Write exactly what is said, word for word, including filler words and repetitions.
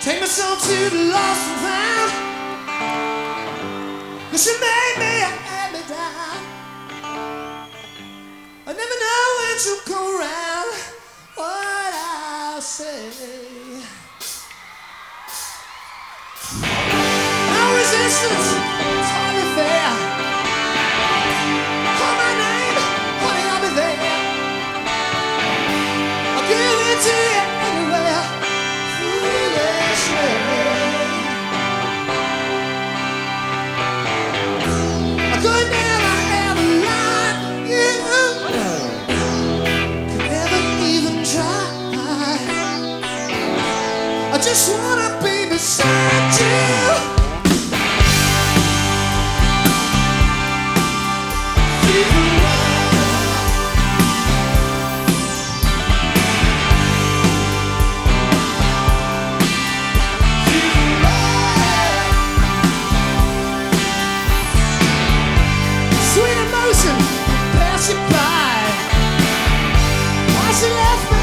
Take my soul to the lost and found. 'Cause you made me, you had me down. I never know when to come around. What I'll say. No resistance, it's hardly fair. Call my name, honey, I'll be there. I'll give it to you anywhere. Foolishly. I could never ever lie to you. Could never even try. I just wanna be beside you. Sweet emotion, pass it by. Why she left me?